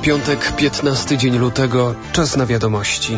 Piątek, 15 dzień lutego, czas na wiadomości.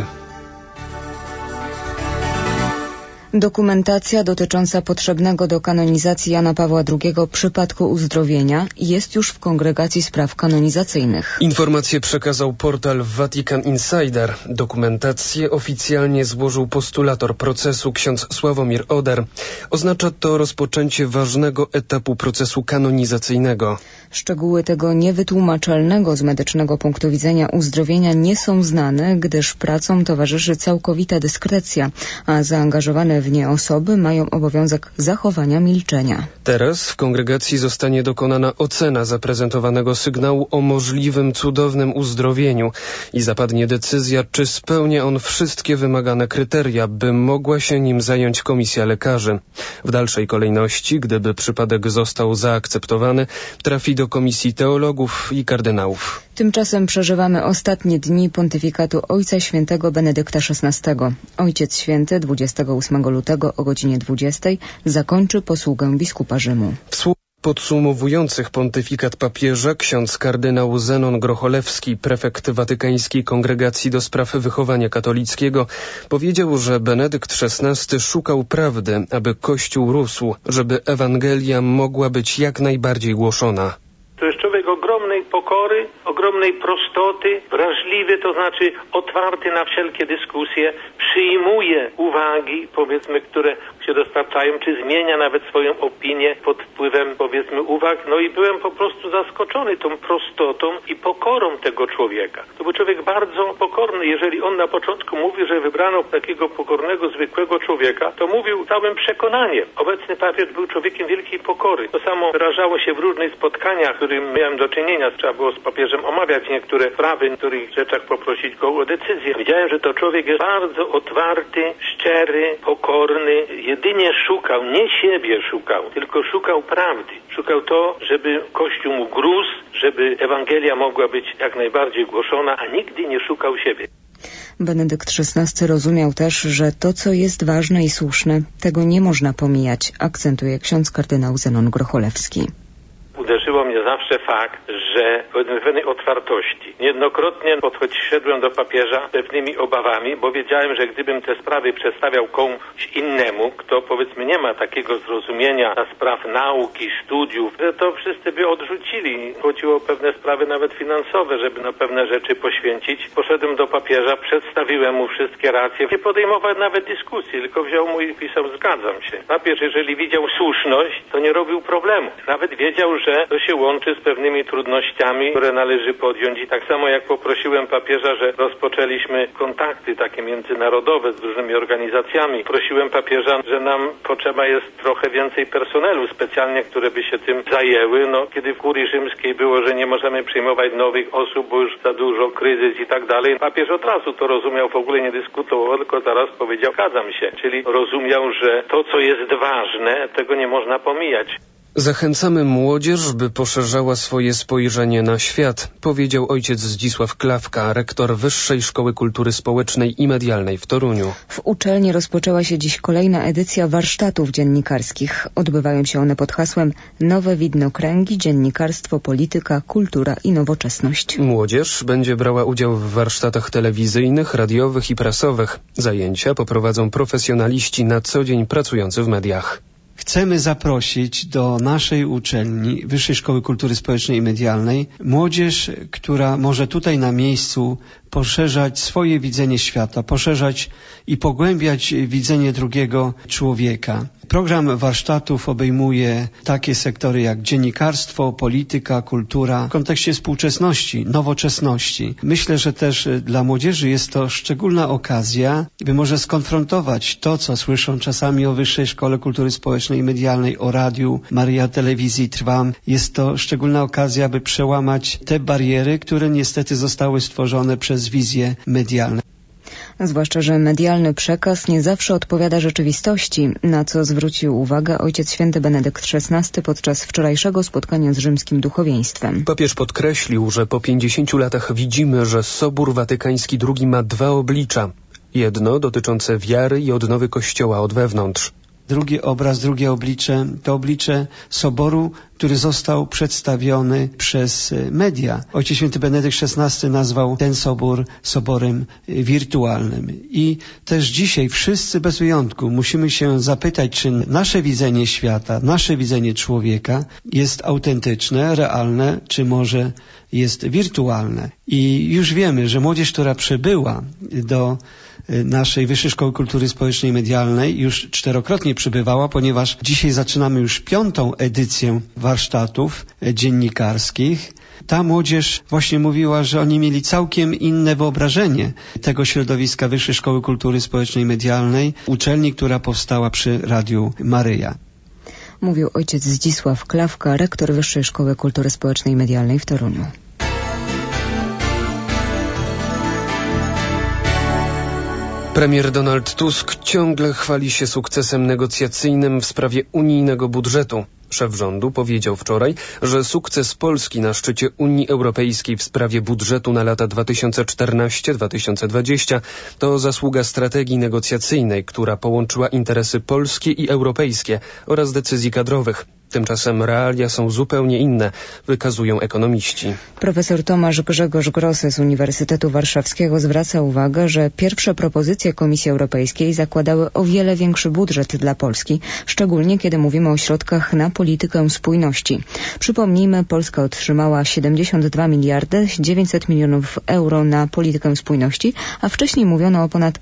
Dokumentacja dotycząca potrzebnego do kanonizacji Jana Pawła II przypadku uzdrowienia jest już w Kongregacji Spraw Kanonizacyjnych. Informację przekazał portal Vatican Insider. Dokumentację oficjalnie złożył postulator procesu ksiądz Sławomir Oder. Oznacza to rozpoczęcie ważnego etapu procesu kanonizacyjnego. Szczegóły tego niewytłumaczalnego z medycznego punktu widzenia uzdrowienia nie są znane, gdyż pracom towarzyszy całkowita dyskrecja, a zaangażowane w nie osoby mają obowiązek zachowania milczenia. Teraz w kongregacji zostanie dokonana ocena zaprezentowanego sygnału o możliwym cudownym uzdrowieniu i zapadnie decyzja, czy spełnia on wszystkie wymagane kryteria, by mogła się nim zająć komisja lekarzy. W dalszej kolejności, gdyby przypadek został zaakceptowany, trafi do komisji teologów i kardynałów. Tymczasem przeżywamy ostatnie dni pontyfikatu Ojca Świętego Benedykta XVI. Ojciec Święty 28 lutego o godzinie 20 zakończy posługę biskupa Rzymu. W słowach podsumowujących pontyfikat papieża ksiądz kardynał Zenon Grocholewski, prefekt Watykańskiej Kongregacji do Spraw Wychowania Katolickiego, powiedział, że Benedykt XVI szukał prawdy, aby Kościół rósł, żeby Ewangelia mogła być jak najbardziej głoszona. To jest człowiek ogromnej pokory, ogromnej prostoty, wrażliwy, to znaczy otwarty na wszelkie dyskusje, przyjmuje uwagi, powiedzmy, które się dostarczają, czy zmienia nawet swoją opinię pod wpływem, powiedzmy, uwag. No i byłem po prostu zaskoczony tą prostotą i pokorą tego człowieka. To był człowiek bardzo pokorny. Jeżeli on na początku mówi, że wybrano takiego pokornego, zwykłego człowieka, to mówił całym przekonaniem. Obecny papież był człowiekiem wielkiej pokory. To samo wyrażało się w różnych spotkaniach, w którym miałem do czynienia. Trzeba było z papieżem omawiać niektóre sprawy, w niektórych rzeczach poprosić go o decyzję. Widziałem, że to człowiek jest bardzo otwarty, szczery, pokorny. Jedynie szukał, nie siebie szukał, tylko szukał prawdy. Szukał to, żeby Kościół mógł rósł, żeby Ewangelia mogła być jak najbardziej głoszona, a nigdy nie szukał siebie. Benedykt XVI rozumiał też, że to, co jest ważne i słuszne, tego nie można pomijać, akcentuje ksiądz kardynał Zenon Grocholewski. Uderzyło mnie zawsze fakt, że pewnej otwartości. Niejednokrotnie podszedłem do papieża z pewnymi obawami, bo wiedziałem, że gdybym te sprawy przedstawiał komuś innemu, kto powiedzmy nie ma takiego zrozumienia na spraw nauki, studiów, że to wszyscy by odrzucili. Chodziło o pewne sprawy nawet finansowe, żeby na pewne rzeczy poświęcić. Poszedłem do papieża, przedstawiłem mu wszystkie racje. Nie podejmował nawet dyskusji, tylko wziął mu i pisał zgadzam się. Papież, jeżeli widział słuszność, to nie robił problemu. Nawet wiedział, że to się łączy z pewnymi trudnościami, które należy podjąć. I tak samo jak poprosiłem papieża, że rozpoczęliśmy kontakty takie międzynarodowe z różnymi organizacjami. Prosiłem papieża, że nam potrzeba jest trochę więcej personelu specjalnie, które by się tym zajęły. No, kiedy w kurii rzymskiej było, że nie możemy przyjmować nowych osób, bo już za dużo kryzys i tak dalej. Papież od razu to rozumiał, w ogóle nie dyskutował, tylko zaraz powiedział, zgadzam się. Czyli rozumiał, że to, co jest ważne, tego nie można pomijać. Zachęcamy młodzież, by poszerzała swoje spojrzenie na świat, powiedział ojciec Zdzisław Klawka, rektor Wyższej Szkoły Kultury Społecznej i Medialnej w Toruniu. W uczelni rozpoczęła się dziś kolejna edycja warsztatów dziennikarskich. Odbywają się one pod hasłem Nowe widnokręgi, dziennikarstwo, polityka, kultura i nowoczesność. Młodzież będzie brała udział w warsztatach telewizyjnych, radiowych i prasowych. Zajęcia poprowadzą profesjonaliści na co dzień pracujący w mediach. Chcemy zaprosić do naszej uczelni Wyższej Szkoły Kultury Społecznej i Medialnej młodzież, która może tutaj na miejscu poszerzać swoje widzenie świata, poszerzać i pogłębiać widzenie drugiego człowieka. Program warsztatów obejmuje takie sektory jak dziennikarstwo, polityka, kultura w kontekście współczesności, nowoczesności. Myślę, że też dla młodzieży jest to szczególna okazja, by może skonfrontować to, co słyszą czasami o Wyższej Szkole Kultury Społecznej i Medialnej, o radiu, Maria Telewizji Trwam. Jest to szczególna okazja, by przełamać te bariery, które niestety zostały stworzone przez wizje medialne. Zwłaszcza, że medialny przekaz nie zawsze odpowiada rzeczywistości, na co zwrócił uwagę Ojciec Święty Benedykt XVI podczas wczorajszego spotkania z rzymskim duchowieństwem. Papież podkreślił, że po 50 latach widzimy, że Sobór Watykański II ma dwa oblicza. Jedno dotyczące wiary i odnowy Kościoła od wewnątrz. drugi obraz, drugie oblicze, to oblicze Soboru, który został przedstawiony przez media. Ojciec Święty Benedykt XVI nazwał ten sobór soborem wirtualnym. I też dzisiaj wszyscy bez wyjątku musimy się zapytać, czy nasze widzenie świata, nasze widzenie człowieka jest autentyczne, realne, czy może jest wirtualne. I już wiemy, że młodzież, która przybyła do naszej Wyższej Szkoły Kultury Społecznej i Medialnej, już 4-krotnie przybywała, ponieważ dzisiaj zaczynamy już 5. edycję warsztatów dziennikarskich. Ta młodzież właśnie mówiła, że oni mieli całkiem inne wyobrażenie tego środowiska Wyższej Szkoły Kultury Społecznej i Medialnej, uczelni, która powstała przy Radiu Maryja. Mówił ojciec Zdzisław Klawka, rektor Wyższej Szkoły Kultury Społecznej i Medialnej w Toruniu. Premier Donald Tusk ciągle chwali się sukcesem negocjacyjnym w sprawie unijnego budżetu. Szef rządu powiedział wczoraj, że sukces Polski na szczycie Unii Europejskiej w sprawie budżetu na lata 2014-2020 to zasługa strategii negocjacyjnej, która połączyła interesy polskie i europejskie oraz decyzji kadrowych. Tymczasem realia są zupełnie inne, wykazują ekonomiści. Profesor Tomasz Grzegorz Grosse z Uniwersytetu Warszawskiego zwraca uwagę, że pierwsze propozycje Komisji Europejskiej zakładały o wiele większy budżet dla Polski, szczególnie kiedy mówimy o środkach na politykę spójności. Przypomnijmy, Polska otrzymała 72 miliardy 900 milionów euro na politykę spójności, a wcześniej mówiono o ponad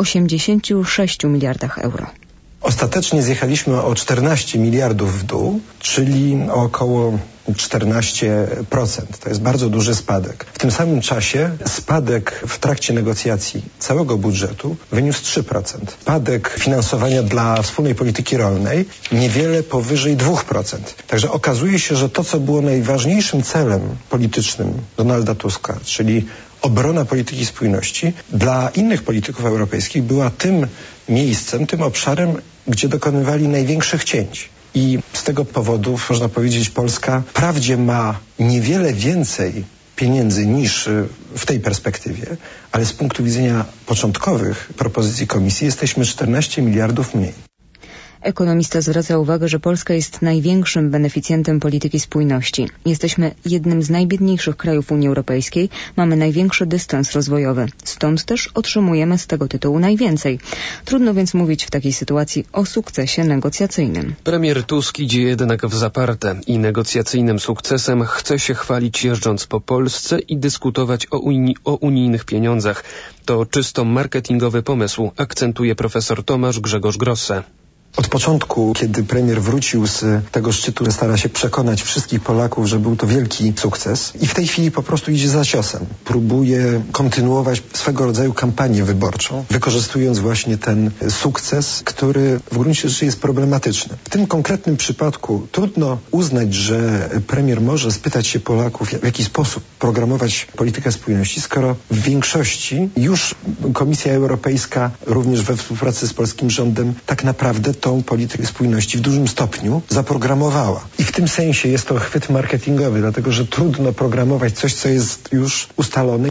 86 miliardach euro. Ostatecznie zjechaliśmy o 14 miliardów w dół, czyli o około 14%. To jest bardzo duży spadek. W tym samym czasie spadek w trakcie negocjacji całego budżetu wyniósł 3%. Spadek finansowania dla wspólnej polityki rolnej niewiele powyżej 2%. Także okazuje się, że to, co było najważniejszym celem politycznym Donalda Tuska, czyli obrona polityki spójności, dla innych polityków europejskich była tym miejscem, tym obszarem, gdzie dokonywali największych cięć. I z tego powodu, można powiedzieć, Polska wprawdzie ma niewiele więcej pieniędzy niż w tej perspektywie, ale z punktu widzenia początkowych propozycji Komisji jesteśmy 14 miliardów mniej. Ekonomista zwraca uwagę, że Polska jest największym beneficjentem polityki spójności. Jesteśmy jednym z najbiedniejszych krajów Unii Europejskiej, mamy największy dystans rozwojowy. Stąd też otrzymujemy z tego tytułu najwięcej. Trudno więc mówić w takiej sytuacji o sukcesie negocjacyjnym. Premier Tusk idzie jednak w zaparte i negocjacyjnym sukcesem chce się chwalić jeżdżąc po Polsce i dyskutować o unijnych pieniądzach. To czysto marketingowy pomysł, akcentuje profesor Tomasz Grzegorz Grosse. Od początku, kiedy premier wrócił z tego szczytu, stara się przekonać wszystkich Polaków, że był to wielki sukces i w tej chwili po prostu idzie za ciosem. Próbuje kontynuować swego rodzaju kampanię wyborczą, wykorzystując właśnie ten sukces, który w gruncie rzeczy jest problematyczny. W tym konkretnym przypadku trudno uznać, że premier może spytać się Polaków, w jaki sposób programować politykę spójności, skoro w większości już Komisja Europejska, również we współpracy z polskim rządem, tak naprawdę tą politykę spójności w dużym stopniu zaprogramowała. I w tym sensie jest to chwyt marketingowy, dlatego że trudno programować coś, co jest już ustalone.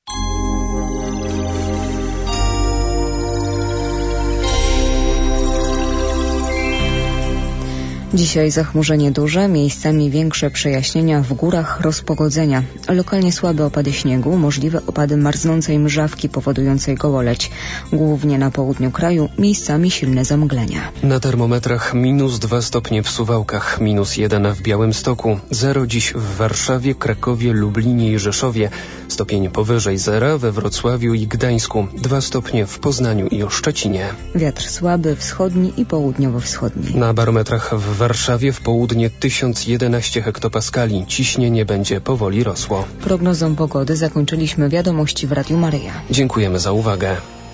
Dzisiaj zachmurzenie duże, miejscami większe przejaśnienia, w górach rozpogodzenia. Lokalnie słabe opady śniegu, możliwe opady marznącej mrzawki powodującej gołoleć. Głównie na południu kraju miejscami silne zamglenia. Na termometrach -2 stopnie w Suwałkach, -1 w Białymstoku, 0 dziś w Warszawie, Krakowie, Lublinie i Rzeszowie, stopień powyżej 0 we Wrocławiu i Gdańsku, 2 stopnie w Poznaniu i Szczecinie. Wiatr słaby, wschodni i południowo-wschodni. Na barometrach w Warszawie w południe 1011 hektopaskali. Ciśnienie będzie powoli rosło. Prognozą pogody zakończyliśmy wiadomości w Radiu Maryja. Dziękujemy za uwagę.